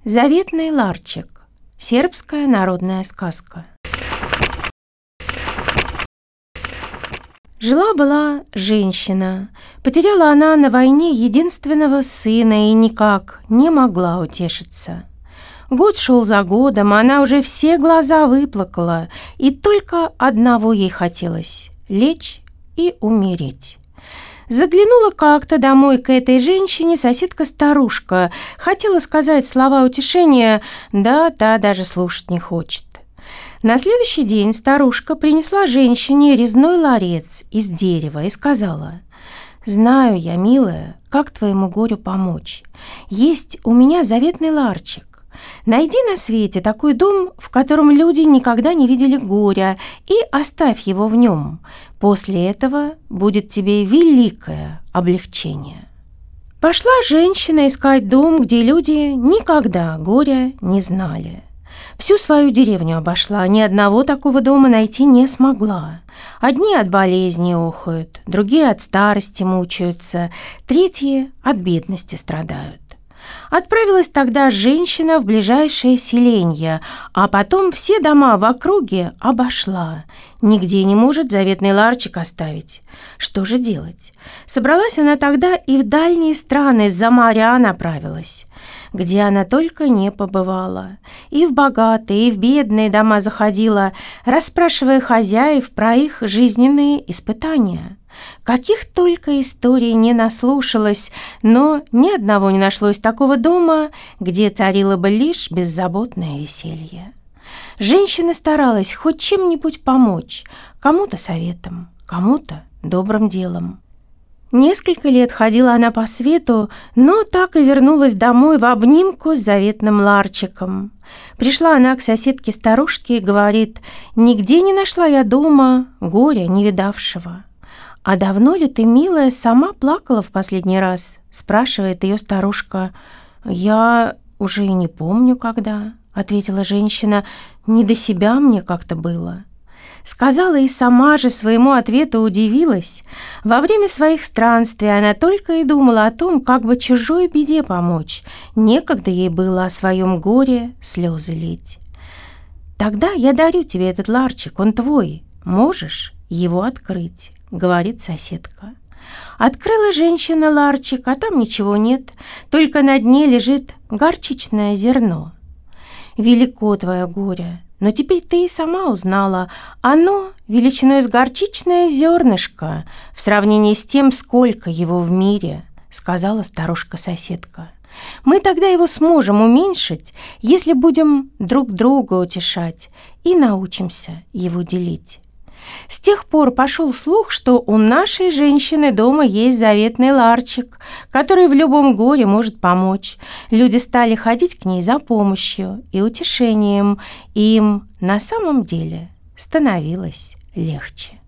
Заветный ларчик. Сербская народная сказка. Жила-была женщина. Потеряла она на войне единственного сына и никак не могла утешиться. Год шел за годом, а она уже все глаза выплакала, и только одного ей хотелось – лечь и умереть. Заглянула как-то домой к этой женщине соседка-старушка. Хотела сказать слова утешения, да та даже слушать не хочет. На следующий день старушка принесла женщине резной ларец из дерева и сказала: «Знаю я, милая, как твоему горю помочь. Есть у меня заветный ларчик. Найди на свете такой дом, в котором люди никогда не видели горя, и оставь его в нем. После этого будет тебе великое облегчение». Пошла женщина искать дом, где люди никогда горя не знали. Всю свою деревню обошла, ни одного такого дома найти не смогла. Одни от болезни охают, другие от старости мучаются, третьи от бедности страдают. Отправилась тогда женщина в ближайшее селенье, а потом все дома в округе обошла. Нигде не может заветный ларчик оставить. Что же делать? Собралась она тогда и в дальние страны за моря направилась. Где она только не побывала. И в богатые, и в бедные дома заходила, расспрашивая хозяев про их жизненные испытания. Каких только историй не наслушалась, но ни одного не нашлось такого дома, где царило бы лишь беззаботное веселье. Женщина старалась хоть чем-нибудь помочь, кому-то советом, кому-то добрым делом. Несколько лет ходила она по свету, но так и вернулась домой в обнимку с заветным ларчиком. Пришла она к соседке-старушке и говорит: «Нигде не нашла я дома горя не видавшего». «А давно ли ты, милая, сама плакала в последний раз?» – спрашивает ее старушка. «Я уже и не помню, когда», – ответила женщина. «Не до себя мне как-то было». Сказала и сама же своему ответу удивилась. Во время своих странствий она только и думала о том, как бы чужой беде помочь. Некогда ей было о своем горе слезы лить. «Тогда я дарю тебе этот ларчик, он твой. Можешь его открыть», — говорит соседка. Открыла женщина ларчик, а там ничего нет, только на дне лежит горчичное зерно. «Велико твое горе, но теперь ты и сама узнала, оно величиной с горчичное зернышко в сравнении с тем, сколько его в мире», — сказала старушка-соседка. «Мы тогда его сможем уменьшить, если будем друг друга утешать и научимся его делить». С тех пор пошел слух, что у нашей женщины дома есть заветный ларчик, который в любом горе может помочь. Люди стали ходить к ней за помощью и утешением, и им на самом деле становилось легче.